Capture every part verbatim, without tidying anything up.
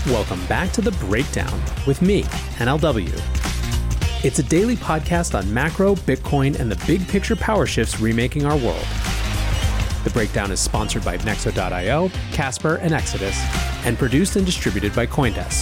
Welcome back to The Breakdown with me, N L W. It's a daily podcast on macro, Bitcoin, and the big picture power shifts remaking our world. The Breakdown is sponsored by Nexo dot io, Casper, and Exodus, and produced and distributed by CoinDesk.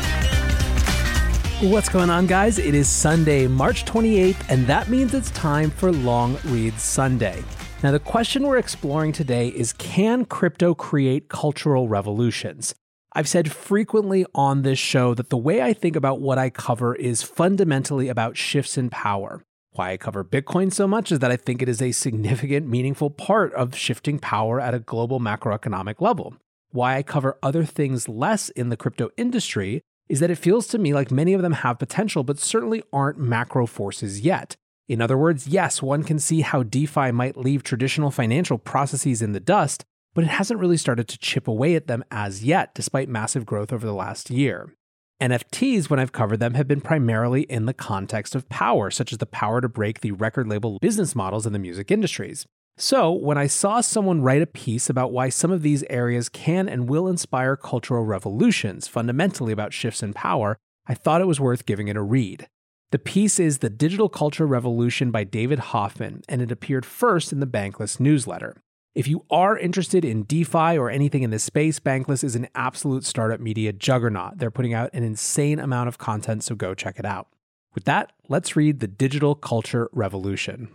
What's going on, guys? It is Sunday, March twenty-eighth, and that means it's time for Long Read Sunday. Now, the question we're exploring today is, can crypto create cultural revolutions? I've said frequently on this show that the way I think about what I cover is fundamentally about shifts in power. Why I cover Bitcoin so much is that I think it is a significant, meaningful part of shifting power at a global macroeconomic level. Why I cover other things less in the crypto industry is that it feels to me like many of them have potential, but certainly aren't macro forces yet. In other words, yes, one can see how DeFi might leave traditional financial processes in the dust, but it hasn't really started to chip away at them as yet, despite massive growth over the last year. N F Ts, when I've covered them, have been primarily in the context of power, such as the power to break the record label business models in the music industries. So, when I saw someone write a piece about why some of these areas can and will inspire cultural revolutions, fundamentally about shifts in power, I thought it was worth giving it a read. The piece is The Digital Culture Revolution by David Hoffman, and it appeared first in the Bankless newsletter. If you are interested in DeFi or anything in this space, Bankless is an absolute startup media juggernaut. They're putting out an insane amount of content, so go check it out. With that, let's read The Digital Culture Revolution.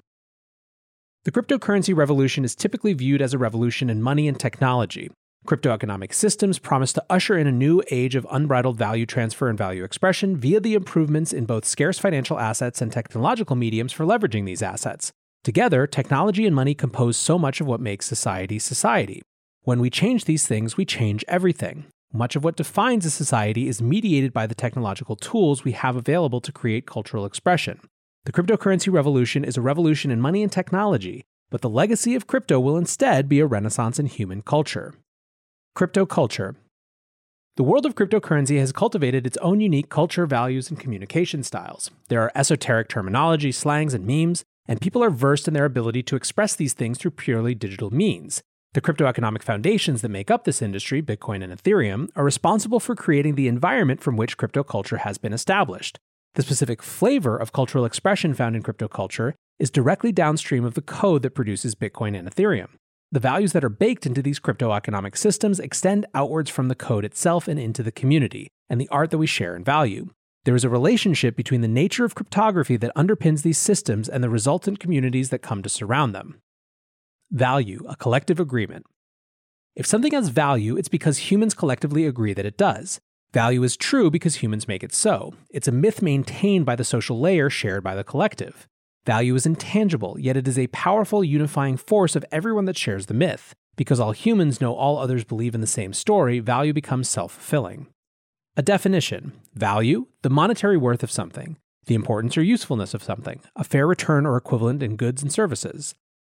The cryptocurrency revolution is typically viewed as a revolution in money and technology. Cryptoeconomic systems promise to usher in a new age of unbridled value transfer and value expression via the improvements in both scarce financial assets and technological mediums for leveraging these assets. Together, technology and money compose so much of what makes society society. When we change these things, we change everything. Much of what defines a society is mediated by the technological tools we have available to create cultural expression. The cryptocurrency revolution is a revolution in money and technology, but the legacy of crypto will instead be a renaissance in human culture. Crypto culture. The world of cryptocurrency has cultivated its own unique culture, values, and communication styles. There are esoteric terminology, slangs, and memes, and people are versed in their ability to express these things through purely digital means. The cryptoeconomic foundations that make up this industry, Bitcoin and Ethereum, are responsible for creating the environment from which crypto culture has been established. The specific flavor of cultural expression found in crypto culture is directly downstream of the code that produces Bitcoin and Ethereum. The values that are baked into these cryptoeconomic systems extend outwards from the code itself and into the community, and the art that we share and value. There is a relationship between the nature of cryptography that underpins these systems and the resultant communities that come to surround them. Value, a collective agreement. If something has value, it's because humans collectively agree that it does. Value is true because humans make it so. It's a myth maintained by the social layer shared by the collective. Value is intangible, yet it is a powerful unifying force of everyone that shares the myth. Because all humans know all others believe in the same story, value becomes self-fulfilling. A definition. Value, the monetary worth of something, the importance or usefulness of something, a fair return or equivalent in goods and services.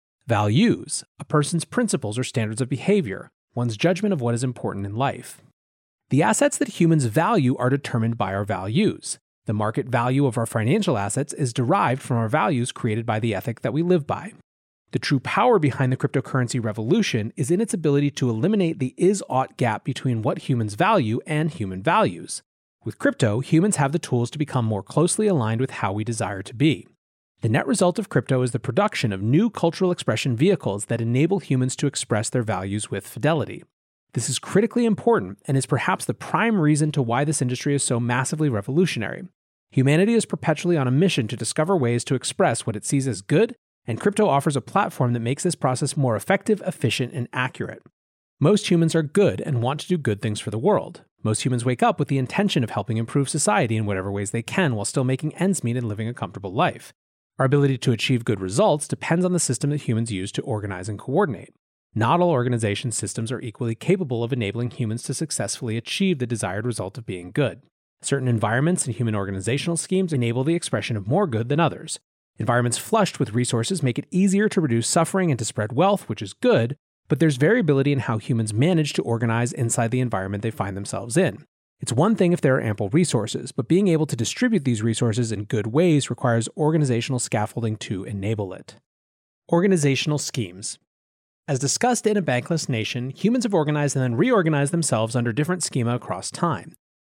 Values, a person's principles or standards of behavior, one's judgment of what is important in life. The assets that humans value are determined by our values. The market value of our financial assets is derived from our values created by the ethic that we live by. The true power behind the cryptocurrency revolution is in its ability to eliminate the is-ought gap between what humans value and human values. With crypto, humans have the tools to become more closely aligned with how we desire to be. The net result of crypto is the production of new cultural expression vehicles that enable humans to express their values with fidelity. This is critically important and is perhaps the prime reason to why this industry is so massively revolutionary. Humanity is perpetually on a mission to discover ways to express what it sees as good, and crypto offers a platform that makes this process more effective, efficient, and accurate. Most humans are good and want to do good things for the world. Most humans wake up with the intention of helping improve society in whatever ways they can while still making ends meet and living a comfortable life. Our ability to achieve good results depends on the system that humans use to organize and coordinate. Not all organization systems are equally capable of enabling humans to successfully achieve the desired result of being good. Certain environments and human organizational schemes enable the expression of more good than others. Environments flushed with resources make it easier to reduce suffering and to spread wealth, which is good, but there's variability in how humans manage to organize inside the environment they find themselves in. It's one thing if there are ample resources, but being able to distribute these resources in good ways requires organizational scaffolding to enable it. Organizational schemes. As discussed in A Bankless Nation, humans have organized and then reorganized themselves under different schema across time.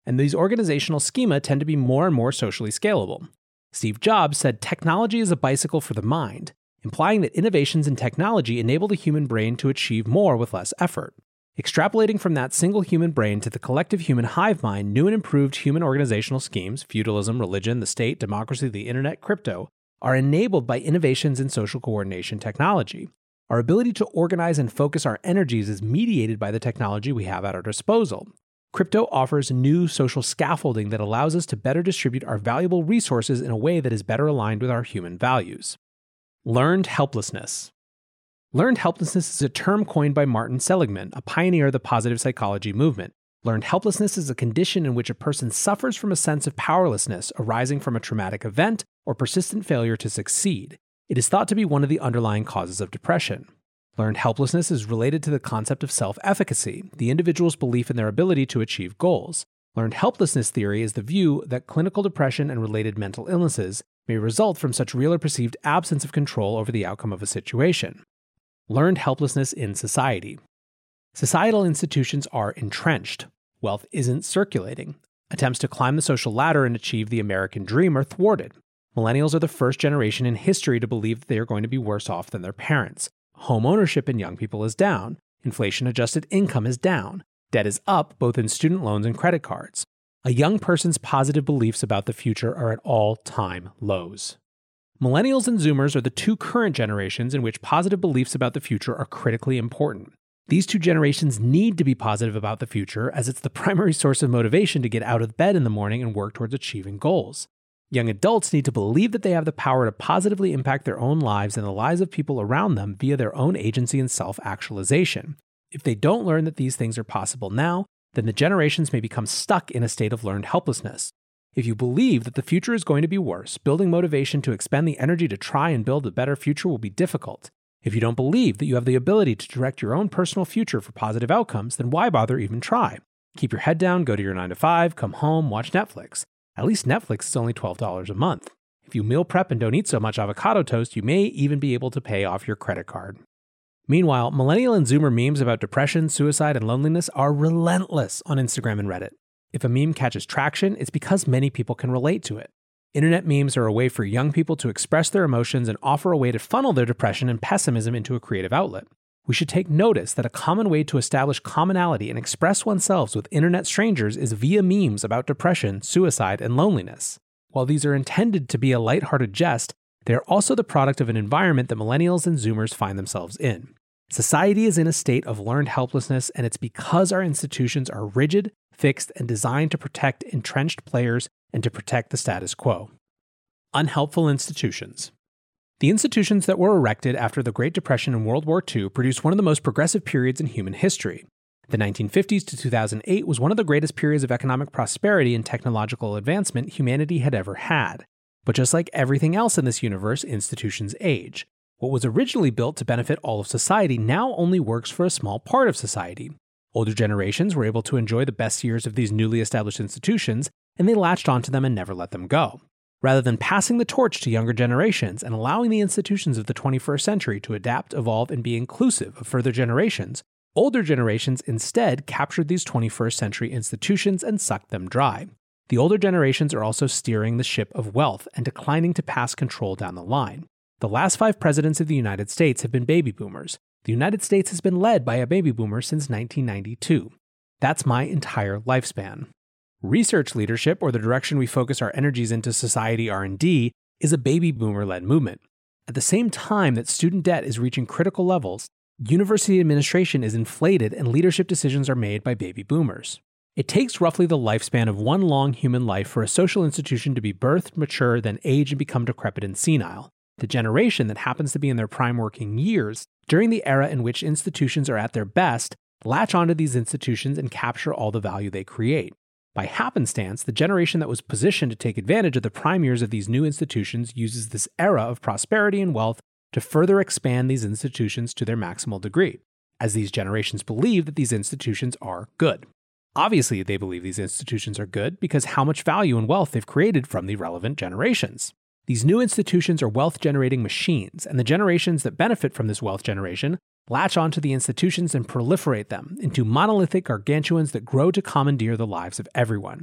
and these organizational schema tend to be more and more socially scalable. Steve Jobs said technology is a bicycle for the mind, implying that innovations in technology enable the human brain to achieve more with less effort. Extrapolating from that single human brain to the collective human hive mind, new and improved human organizational schemes, feudalism, religion, the state, democracy, the internet, crypto, are enabled by innovations in social coordination technology. Our ability to organize and focus our energies is mediated by the technology we have at our disposal. Crypto offers new social scaffolding that allows us to better distribute our valuable resources in a way that is better aligned with our human values. Learned helplessness. Learned helplessness is a term coined by Martin Seligman, a pioneer of the positive psychology movement. Learned helplessness is a condition in which a person suffers from a sense of powerlessness arising from a traumatic event or persistent failure to succeed. It is thought to be one of the underlying causes of depression. Learned helplessness is related to the concept of self-efficacy, the individual's belief in their ability to achieve goals. Learned helplessness theory is the view that clinical depression and related mental illnesses may result from such real or perceived absence of control over the outcome of a situation. Learned helplessness in society. Societal institutions are entrenched. Wealth isn't circulating. Attempts to climb the social ladder and achieve the American dream are thwarted. Millennials are the first generation in history to believe that they are going to be worse off than their parents. Home ownership in young people is down. Inflation-adjusted income is down. Debt is up, both in student loans and credit cards. A young person's positive beliefs about the future are at all-time lows. Millennials and Zoomers are the two current generations in which positive beliefs about the future are critically important. These two generations need to be positive about the future, as it's the primary source of motivation to get out of bed in the morning and work towards achieving goals. Young adults need to believe that they have the power to positively impact their own lives and the lives of people around them via their own agency and self-actualization. If they don't learn that these things are possible now, then the generations may become stuck in a state of learned helplessness. If you believe that the future is going to be worse, building motivation to expend the energy to try and build a better future will be difficult. If you don't believe that you have the ability to direct your own personal future for positive outcomes, then why bother even try? Keep your head down, go to your nine to five, come home, watch Netflix. At least Netflix is only twelve dollars a month. If you meal prep and don't eat so much avocado toast, you may even be able to pay off your credit card. Meanwhile, millennial and Zoomer memes about depression, suicide, and loneliness are relentless on Instagram and Reddit. If a meme catches traction, it's because many people can relate to it. Internet memes are a way for young people to express their emotions and offer a way to funnel their depression and pessimism into a creative outlet. We should take notice that a common way to establish commonality and express oneself with internet strangers is via memes about depression, suicide, and loneliness. While these are intended to be a lighthearted jest, they are also the product of an environment that millennials and Zoomers find themselves in. Society is in a state of learned helplessness, and it's because our institutions are rigid, fixed, and designed to protect entrenched players and to protect the status quo. Unhelpful institutions. The institutions that were erected after the Great Depression and World War Two produced one of the most progressive periods in human history. The nineteen fifties to two thousand eight was one of the greatest periods of economic prosperity and technological advancement humanity had ever had. But just like everything else in this universe, institutions age. What was originally built to benefit all of society now only works for a small part of society. Older generations were able to enjoy the best years of these newly established institutions, and they latched onto them and never let them go. Rather than passing the torch to younger generations and allowing the institutions of the twenty-first century to adapt, evolve, and be inclusive of further generations, older generations instead captured these twenty-first century institutions and sucked them dry. The older generations are also steering the ship of wealth and declining to pass control down the line. The last five presidents of the United States have been baby boomers. The United States has been led by a baby boomer since nineteen ninety-two. That's my entire lifespan. Research leadership, or the direction we focus our energies into society R and D, is a baby boomer-led movement. At the same time that student debt is reaching critical levels, university administration is inflated and leadership decisions are made by baby boomers. It takes roughly the lifespan of one long human life for a social institution to be birthed, mature, then age and become decrepit and senile. The generation that happens to be in their prime working years, during the era in which institutions are at their best, latch onto these institutions and capture all the value they create. By happenstance, the generation that was positioned to take advantage of the prime years of these new institutions uses this era of prosperity and wealth to further expand these institutions to their maximal degree, as these generations believe that these institutions are good. Obviously, they believe these institutions are good because how much value and wealth they've created from the relevant generations. These new institutions are wealth-generating machines, and the generations that benefit from this wealth generation latch onto the institutions and proliferate them into monolithic gargantuans that grow to commandeer the lives of everyone.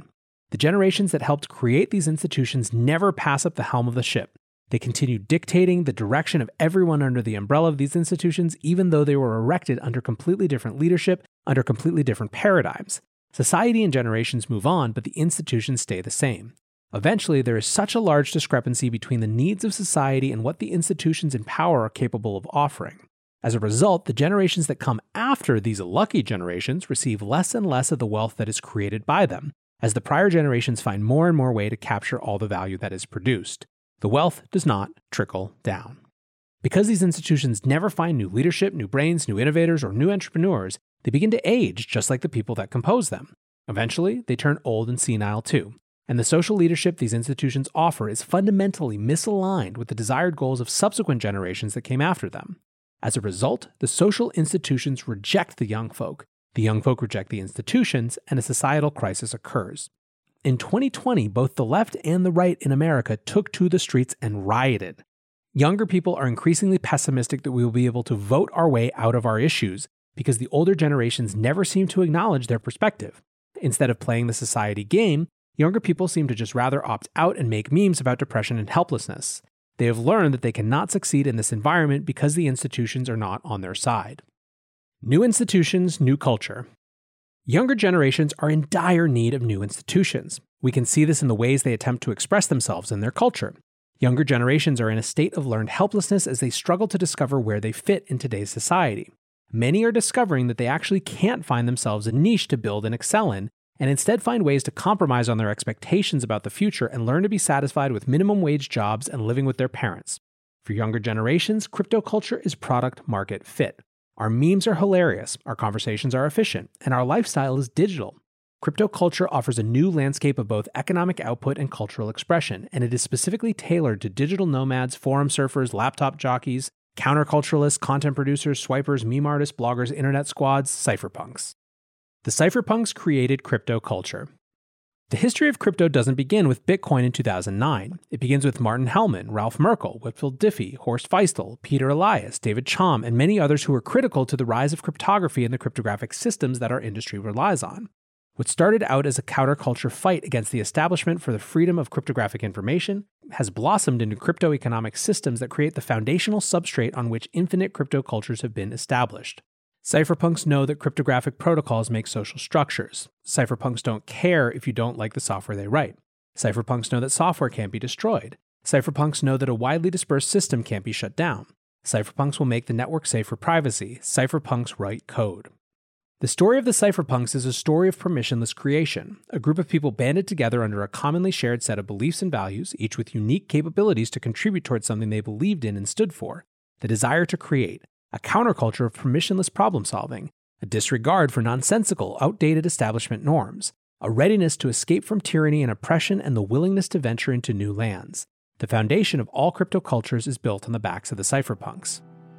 The generations that helped create these institutions never pass up the helm of the ship. They continue dictating the direction of everyone under the umbrella of these institutions, even though they were erected under completely different leadership, under completely different paradigms. Society and generations move on, but the institutions stay the same. Eventually, there is such a large discrepancy between the needs of society and what the institutions in power are capable of offering. As a result, the generations that come after these lucky generations receive less and less of the wealth that is created by them, as the prior generations find more and more way to capture all the value that is produced. The wealth does not trickle down. Because these institutions never find new leadership, new brains, new innovators, or new entrepreneurs, they begin to age just like the people that compose them. Eventually, they turn old and senile too, and the social leadership these institutions offer is fundamentally misaligned with the desired goals of subsequent generations that came after them. As a result, the social institutions reject the young folk, the young folk reject the institutions, and a societal crisis occurs. In twenty twenty, both the left and the right in America took to the streets and rioted. Younger people are increasingly pessimistic that we will be able to vote our way out of our issues because the older generations never seem to acknowledge their perspective. Instead of playing the society game, younger people seem to just rather opt out and make memes about depression and helplessness. They have learned that they cannot succeed in this environment because the institutions are not on their side. New institutions, new culture. Younger generations are in dire need of new institutions. We can see this in the ways they attempt to express themselves in their culture. Younger generations are in a state of learned helplessness as they struggle to discover where they fit in today's society. Many are discovering that they actually can't find themselves a niche to build and excel in, and instead find ways to compromise on their expectations about the future and learn to be satisfied with minimum wage jobs and living with their parents. For younger generations, crypto culture is product market fit. Our memes are hilarious, our conversations are efficient, and our lifestyle is digital. Crypto culture offers a new landscape of both economic output and cultural expression, and it is specifically tailored to digital nomads, forum surfers, laptop jockeys, counterculturalists, content producers, swipers, meme artists, bloggers, internet squads, cypherpunks. The cypherpunks created crypto culture. The history of crypto doesn't begin with Bitcoin in two thousand nine. It begins with Martin Hellman, Ralph Merkle, Whitfield Diffie, Horst Feistel, Peter Elias, David Chaum, and many others who were critical to the rise of cryptography and the cryptographic systems that our industry relies on. What started out as a counterculture fight against the establishment for the freedom of cryptographic information has blossomed into crypto-economic systems that create the foundational substrate on which infinite crypto cultures have been established. Cypherpunks know that cryptographic protocols make social structures. Cypherpunks don't care if you don't like the software they write. Cypherpunks know that software can't be destroyed. Cypherpunks know that a widely dispersed system can't be shut down. Cypherpunks will make the network safe for privacy. Cypherpunks write code. The story of the cypherpunks is a story of permissionless creation, a group of people banded together under a commonly shared set of beliefs and values, each with unique capabilities to contribute towards something they believed in and stood for, the desire to create, a counterculture of permissionless problem solving, a disregard for nonsensical, outdated establishment norms, a readiness to escape from tyranny and oppression, and the willingness to venture into new lands. The foundation of all crypto cultures is built on the backs of the cypherpunks.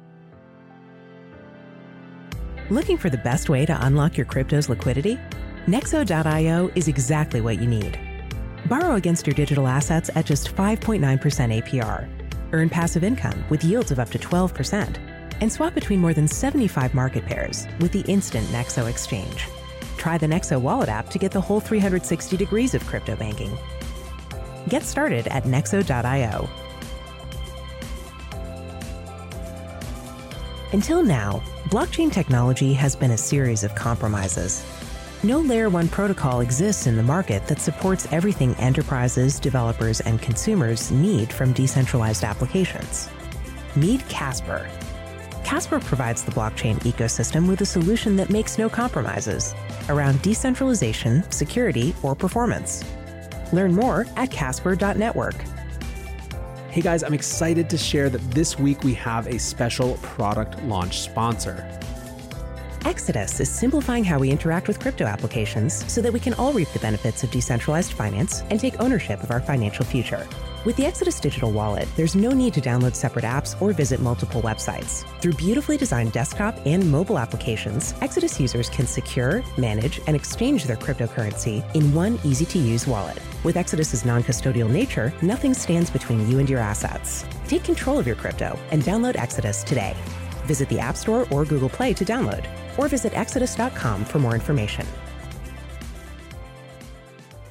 Looking for the best way to unlock your crypto's liquidity? Nexo dot io is exactly what you need. Borrow against your digital assets at just five point nine percent A P R. Earn passive income with yields of up to twelve percent. And swap between more than seventy-five market pairs with the instant Nexo exchange. Try the Nexo wallet app to get the whole three hundred sixty degrees of crypto banking. Get started at Nexo dot io. Until now, blockchain technology has been a series of compromises. No Layer one protocol exists in the market that supports everything enterprises, developers, and consumers need from decentralized applications. Meet Casper. Casper provides the blockchain ecosystem with a solution that makes no compromises around decentralization, security, or performance. Learn more at casper dot network. Hey guys, I'm excited to share that this week we have a special product launch sponsor. Exodus is simplifying how we interact with crypto applications so that we can all reap the benefits of decentralized finance and take ownership of our financial future. With the Exodus digital wallet, there's no need to download separate apps or visit multiple websites. Through beautifully designed desktop and mobile applications, Exodus users can secure, manage, and exchange their cryptocurrency in one easy-to-use wallet. With Exodus's non-custodial nature, nothing stands between you and your assets. Take control of your crypto and download Exodus today. Visit the App Store or Google Play to download, or visit exodus dot com for more information.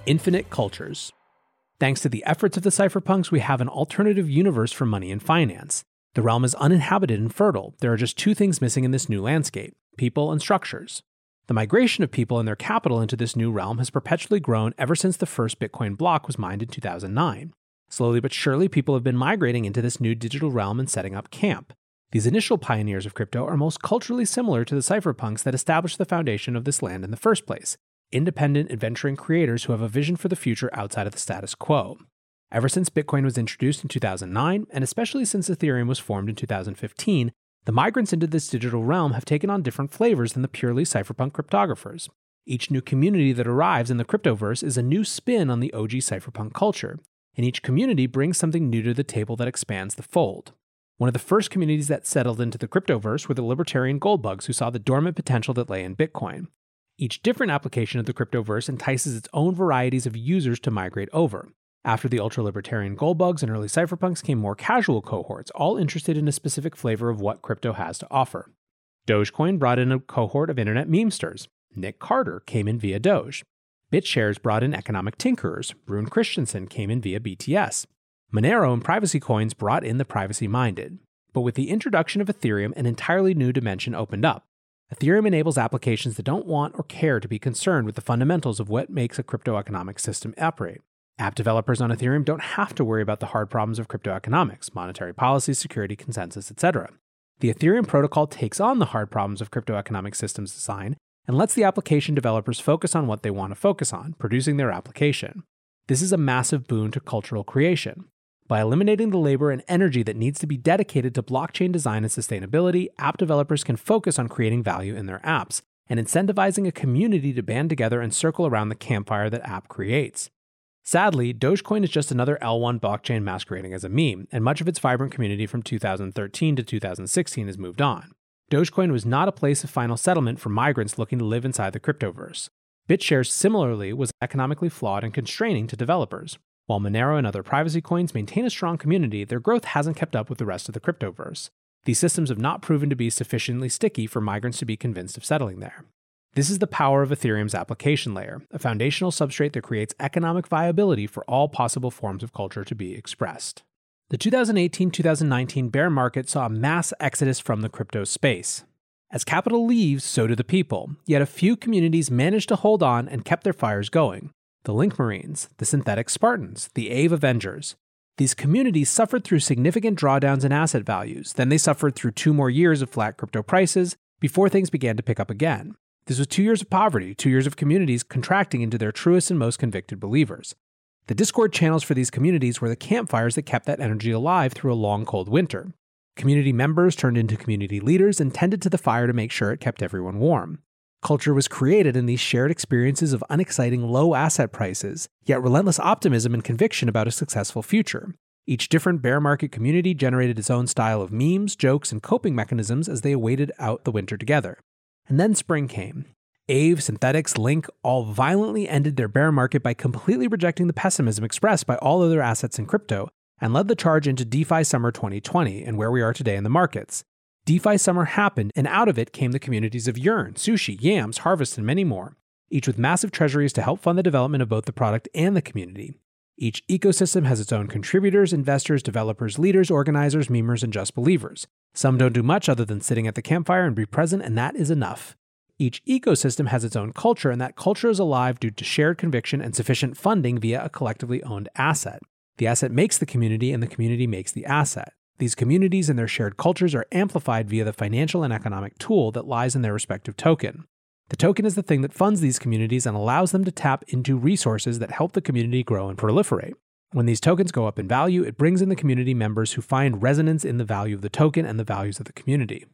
Infinite cultures. Thanks to the efforts of the cypherpunks, we have an alternative universe for money and finance. The realm is uninhabited and fertile. There are just two things missing in this new landscape: people and structures. The migration of people and their capital into this new realm has perpetually grown ever since the first Bitcoin block was mined in two thousand nine. Slowly but surely, people have been migrating into this new digital realm and setting up camp. These initial pioneers of crypto are most culturally similar to the cypherpunks that established the foundation of this land in the first place: independent, adventuring creators who have a vision for the future outside of the status quo. Ever since Bitcoin was introduced in two thousand nine, and especially since Ethereum was formed in two thousand fifteen, the migrants into this digital realm have taken on different flavors than the purely cypherpunk cryptographers. Each new community that arrives in the cryptoverse is a new spin on the O G cypherpunk culture, and each community brings something new to the table that expands the fold. One of the first communities that settled into the cryptoverse were the libertarian goldbugs, who saw the dormant potential that lay in Bitcoin. Each different application of the cryptoverse entices its own varieties of users to migrate over. After the ultra-libertarian goldbugs and early cypherpunks came more casual cohorts, all interested in a specific flavor of what crypto has to offer. Dogecoin brought in a cohort of internet memesters. Nick Carter came in via Doge. BitShares brought in economic tinkerers. Rune Christensen came in via B T S. Monero and privacy coins brought in the privacy-minded. But with the introduction of Ethereum, an entirely new dimension opened up. Ethereum enables applications that don't want or care to be concerned with the fundamentals of what makes a crypto economic system operate. App developers on Ethereum don't have to worry about the hard problems of crypto economics, monetary policy, security, consensus, et cetera. The Ethereum protocol takes on the hard problems of crypto economic systems design and lets the application developers focus on what they want to focus on, producing their application. This is a massive boon to cultural creation. By eliminating the labor and energy that needs to be dedicated to blockchain design and sustainability, app developers can focus on creating value in their apps and incentivizing a community to band together and circle around the campfire that app creates. Sadly, Dogecoin is just another L one blockchain masquerading as a meme, and much of its vibrant community from two thousand thirteen to two thousand sixteen has moved on. Dogecoin was not a place of final settlement for migrants looking to live inside the cryptoverse. BitShares similarly was economically flawed and constraining to developers. While Monero and other privacy coins maintain a strong community, their growth hasn't kept up with the rest of the cryptoverse. These systems have not proven to be sufficiently sticky for migrants to be convinced of settling there. This is the power of Ethereum's application layer, a foundational substrate that creates economic viability for all possible forms of culture to be expressed. The two thousand eighteen to two thousand nineteen bear market saw a mass exodus from the crypto space. As capital leaves, so do the people, yet a few communities managed to hold on and kept their fires going. The Link Marines, the Synthetic Spartans, the Ave Avengers. These communities suffered through significant drawdowns in asset values, then they suffered through two more years of flat crypto prices before things began to pick up again. This was two years of poverty, two years of communities contracting into their truest and most convicted believers. The Discord channels for these communities were the campfires that kept that energy alive through a long, cold winter. Community members turned into community leaders and tended to the fire to make sure it kept everyone warm. Culture was created in these shared experiences of unexciting low asset prices, yet relentless optimism and conviction about a successful future. Each different bear market community generated its own style of memes, jokes, and coping mechanisms as they awaited out the winter together. And then spring came. Ave, Synthetics, Link all violently ended their bear market by completely rejecting the pessimism expressed by all other assets in crypto, and led the charge into DeFi Summer twenty twenty and where we are today in the markets. DeFi Summer happened, and out of it came the communities of Yearn, Sushi, Yams, Harvest, and many more, each with massive treasuries to help fund the development of both the product and the community. Each ecosystem has its own contributors, investors, developers, leaders, organizers, memers, and just believers. Some don't do much other than sitting at the campfire and be present, and that is enough. Each ecosystem has its own culture, and that culture is alive due to shared conviction and sufficient funding via a collectively owned asset. The asset makes the community, and the community makes the asset. These communities and their shared cultures are amplified via the financial and economic tool that lies in their respective token. The token is the thing that funds these communities and allows them to tap into resources that help the community grow and proliferate. When these tokens go up in value, it brings in the community members who find resonance in the value of the token and the values of the community.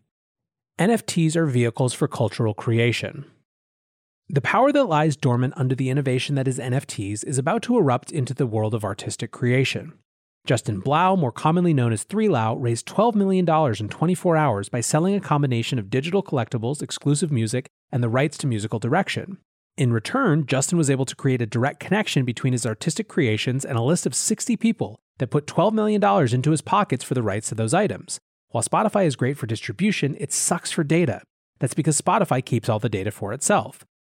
N F Ts are vehicles for cultural creation. The power that lies dormant under the innovation that is N F Ts is about to erupt into the world of artistic creation. Justin Blau, more commonly known as three Lau, raised twelve million dollars in twenty-four hours by selling a combination of digital collectibles, exclusive music, and the rights to musical direction. In return, Justin was able to create a direct connection between his artistic creations and a list of sixty people that put twelve million dollars into his pockets for the rights to those items. While Spotify is great for distribution, it sucks for data. That's because Spotify keeps all the data for itself.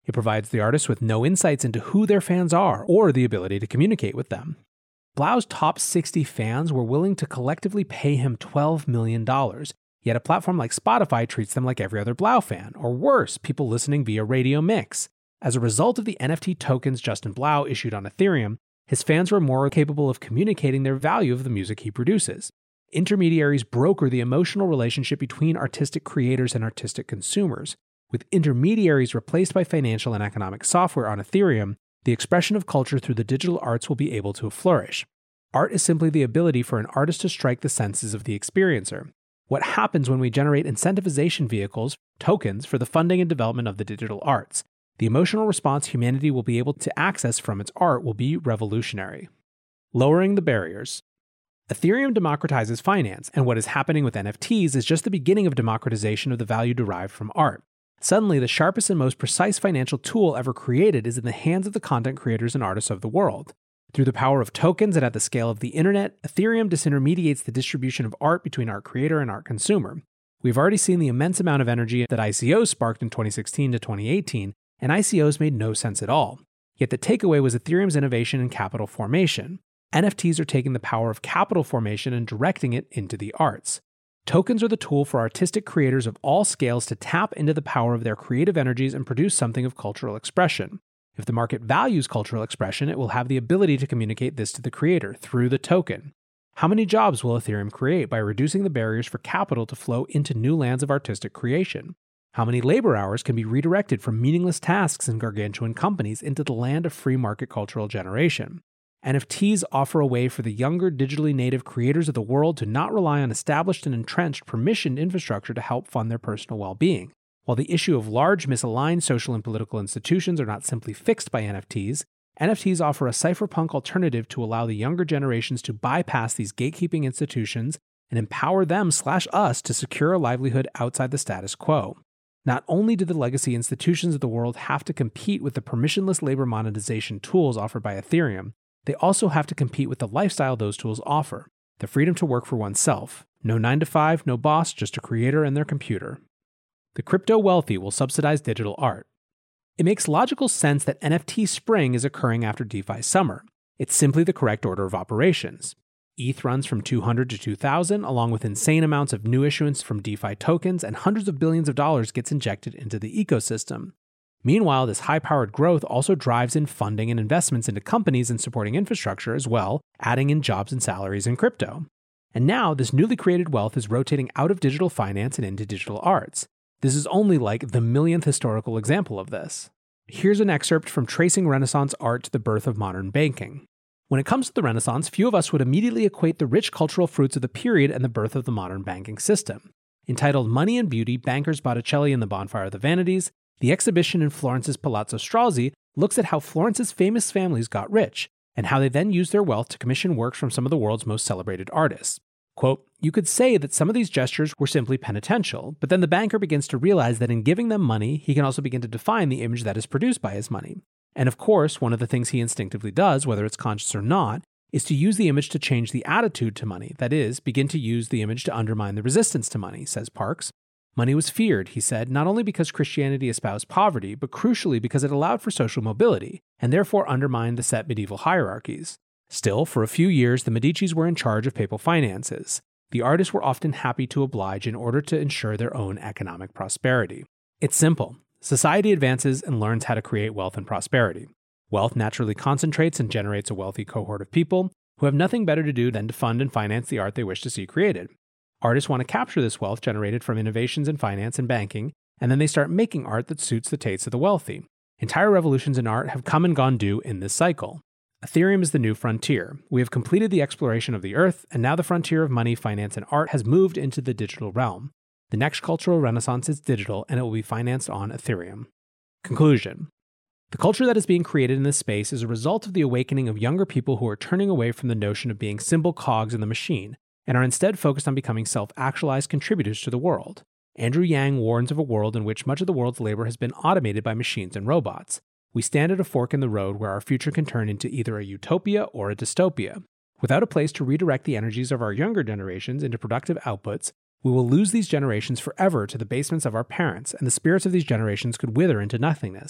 It provides the artists with no insights into who their fans are or the ability to communicate with them. Blau's top sixty fans were willing to collectively pay him twelve million dollars, yet a platform like Spotify treats them like every other Blau fan, or worse, people listening via Radio Mix. As a result of the N F T tokens Justin Blau issued on Ethereum, his fans were more capable of communicating their value of the music he produces. Intermediaries broker the emotional relationship between artistic creators and artistic consumers. With intermediaries replaced by financial and economic software on Ethereum, the expression of culture through the digital arts will be able to flourish. Art is simply the ability for an artist to strike the senses of the experiencer. What happens when we generate incentivization vehicles, tokens, for the funding and development of the digital arts? The emotional response humanity will be able to access from its art will be revolutionary. Lowering the barriers. Ethereum democratizes finance, and what is happening with N F Ts is just the beginning of democratization of the value derived from art. Suddenly, the sharpest and most precise financial tool ever created is in the hands of the content creators and artists of the world. Through the power of tokens and at the scale of the internet, Ethereum disintermediates the distribution of art between art creator and art consumer. We've already seen the immense amount of energy that I C Os sparked in twenty sixteen to twenty eighteen, and I C Os made no sense at all. Yet the takeaway was Ethereum's innovation in capital formation. N F Ts are taking the power of capital formation and directing it into the arts. Tokens are the tool for artistic creators of all scales to tap into the power of their creative energies and produce something of cultural expression. If the market values cultural expression, it will have the ability to communicate this to the creator through the token. How many jobs will Ethereum create by reducing the barriers for capital to flow into new lands of artistic creation? How many labor hours can be redirected from meaningless tasks in gargantuan companies into the land of free market cultural generation? N F Ts offer a way for the younger digitally native creators of the world to not rely on established and entrenched permissioned infrastructure to help fund their personal well-being. While the issue of large misaligned social and political institutions are not simply fixed by N F Ts, N F Ts offer a cypherpunk alternative to allow the younger generations to bypass these gatekeeping institutions and empower them slash us to secure a livelihood outside the status quo. Not only do the legacy institutions of the world have to compete with the permissionless labor monetization tools offered by Ethereum, they also have to compete with the lifestyle those tools offer, the freedom to work for oneself. No nine to five, no boss, just a creator and their computer. The crypto wealthy will subsidize digital art. It makes logical sense that N F T spring is occurring after DeFi summer. It's simply the correct order of operations. E T H runs from two hundred to two thousand, along with insane amounts of new issuance from DeFi tokens, and hundreds of billions of dollars gets injected into the ecosystem. Meanwhile, this high-powered growth also drives in funding and investments into companies and supporting infrastructure as well, adding in jobs and salaries in crypto. And now, this newly created wealth is rotating out of digital finance and into digital arts. This is only like the millionth historical example of this. Here's an excerpt from Tracing Renaissance Art to the Birth of Modern Banking. When it comes to the Renaissance, few of us would immediately equate the rich cultural fruits of the period and the birth of the modern banking system. Entitled Money and Beauty, Bankers Botticelli and the Bonfire of the Vanities, the exhibition in Florence's Palazzo Strozzi looks at how Florence's famous families got rich, and how they then used their wealth to commission works from some of the world's most celebrated artists. Quote, you could say that some of these gestures were simply penitential, but then the banker begins to realize that in giving them money, he can also begin to define the image that is produced by his money. And of course, one of the things he instinctively does, whether it's conscious or not, is to use the image to change the attitude to money. That is, begin to use the image to undermine the resistance to money, says Parks. Money was feared, he said, not only because Christianity espoused poverty, but crucially because it allowed for social mobility, and therefore undermined the set medieval hierarchies. Still, for a few years, the Medicis were in charge of papal finances. The artists were often happy to oblige in order to ensure their own economic prosperity. It's simple. Society advances and learns how to create wealth and prosperity. Wealth naturally concentrates and generates a wealthy cohort of people who have nothing better to do than to fund and finance the art they wish to see created. Artists want to capture this wealth generated from innovations in finance and banking, and then they start making art that suits the tastes of the wealthy. Entire revolutions in art have come and gone due in this cycle. Ethereum is the new frontier. We have completed the exploration of the earth, and now the frontier of money, finance, and art has moved into the digital realm. The next cultural renaissance is digital, and it will be financed on Ethereum. Conclusion. The culture that is being created in this space is a result of the awakening of younger people who are turning away from the notion of being simple cogs in the machine, and are instead focused on becoming self-actualized contributors to the world. Andrew Yang warns of a world in which much of the world's labor has been automated by machines and robots. We stand at a fork in the road where our future can turn into either a utopia or a dystopia. Without a place to redirect the energies of our younger generations into productive outputs, we will lose these generations forever to the basements of our parents, and the spirits of these generations could wither into nothingness.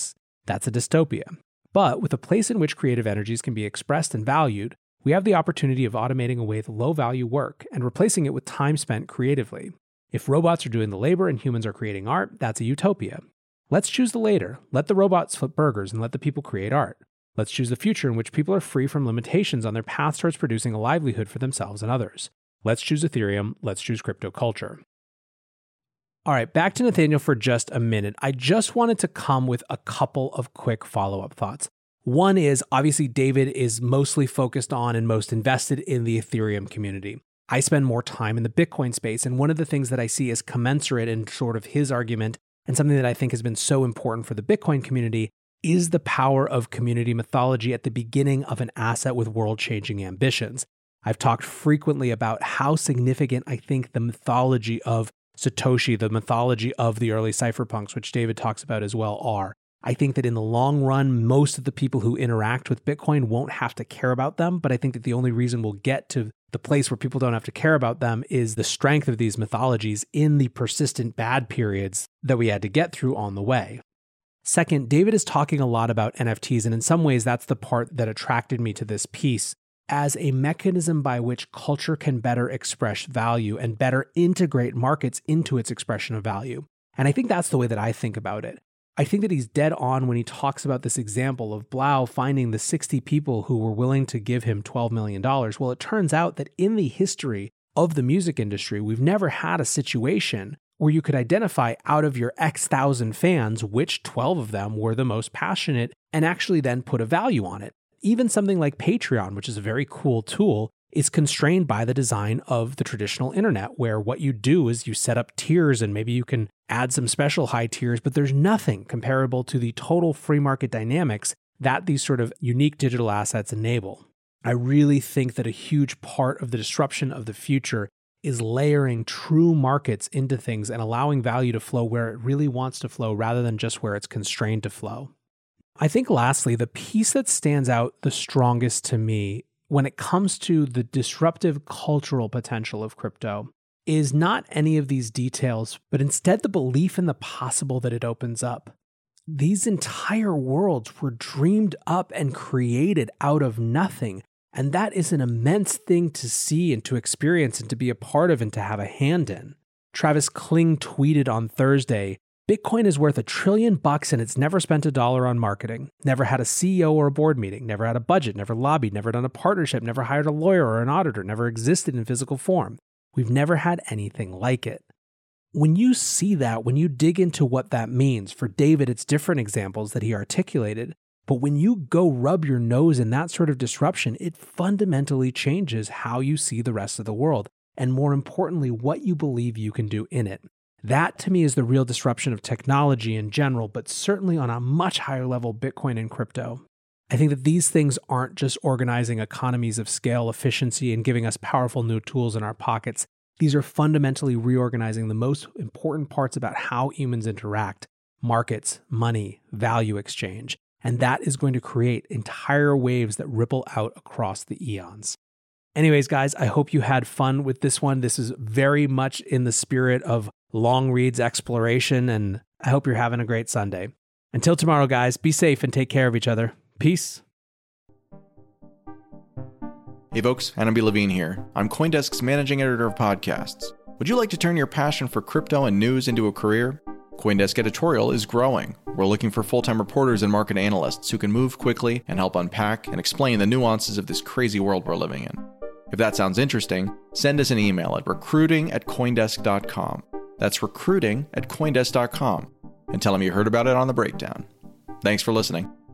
That's a dystopia. But with a place in which creative energies can be expressed and valued, we have the opportunity of automating away the low-value work and replacing it with time spent creatively. If robots are doing the labor and humans are creating art, that's a utopia. Let's choose the later. Let the robots flip burgers and let the people create art. Let's choose the future in which people are free from limitations on their path towards producing a livelihood for themselves and others. Let's choose Ethereum. Let's choose crypto culture. All right, back to Nathaniel for just a minute. I just wanted to come with a couple of quick follow-up thoughts. One is, obviously, David is mostly focused on and most invested in the Ethereum community. I spend more time in the Bitcoin space, and one of the things that I see as commensurate in sort of his argument, and something that I think has been so important for the Bitcoin community, is the power of community mythology at the beginning of an asset with world-changing ambitions. I've talked frequently about how significant I think the mythology of Satoshi, the mythology of the early cypherpunks, which David talks about as well, are. I think that in the long run, most of the people who interact with Bitcoin won't have to care about them, but I think that the only reason we'll get to the place where people don't have to care about them is the strength of these mythologies in the persistent bad periods that we had to get through on the way. Second, David is talking a lot about N F Ts, and in some ways that's the part that attracted me to this piece, as a mechanism by which culture can better express value and better integrate markets into its expression of value. And I think that's the way that I think about it. I think that he's dead on when he talks about this example of Blau finding the sixty people who were willing to give him twelve million dollars. Well, it turns out that in the history of the music industry, we've never had a situation where you could identify out of your X thousand fans which twelve of them were the most passionate and actually then put a value on it. Even something like Patreon, which is a very cool tool, is constrained by the design of the traditional internet, where what you do is you set up tiers and maybe you can add some special high tiers, but there's nothing comparable to the total free market dynamics that these sort of unique digital assets enable. I really think that a huge part of the disruption of the future is layering true markets into things and allowing value to flow where it really wants to flow rather than just where it's constrained to flow. I think lastly, the piece that stands out the strongest to me when it comes to the disruptive cultural potential of crypto is not any of these details, but instead the belief in the possible that it opens up. These entire worlds were dreamed up and created out of nothing, and that is an immense thing to see and to experience and to be a part of and to have a hand in. Travis Kling tweeted on Thursday, Bitcoin is worth a trillion bucks and it's never spent a dollar on marketing, never had a C E O or a board meeting, never had a budget, never lobbied, never done a partnership, never hired a lawyer or an auditor, never existed in physical form. We've never had anything like it. When you see that, when you dig into what that means, for David, it's different examples that he articulated, but when you go rub your nose in that sort of disruption, it fundamentally changes how you see the rest of the world, and more importantly, what you believe you can do in it. That, to me, is the real disruption of technology in general, but certainly on a much higher level, Bitcoin and crypto. I think that these things aren't just organizing economies of scale efficiency and giving us powerful new tools in our pockets. These are fundamentally reorganizing the most important parts about how humans interact: markets, money, value exchange. And that is going to create entire waves that ripple out across the eons. Anyways, guys, I hope you had fun with this one. This is very much in the spirit of long reads exploration, and I hope you're having a great Sunday. Until tomorrow, guys, be safe and take care of each other. Peace. Hey folks, Adam B. Levine here. I'm CoinDesk's managing editor of podcasts. Would you like to turn your passion for crypto and news into a career? CoinDesk Editorial is growing. We're looking for full-time reporters and market analysts who can move quickly and help unpack and explain the nuances of this crazy world we're living in. If that sounds interesting, send us an email at recruiting at coindesk dot com. That's recruiting at coindesk dot com. And tell them you heard about it on The Breakdown. Thanks for listening.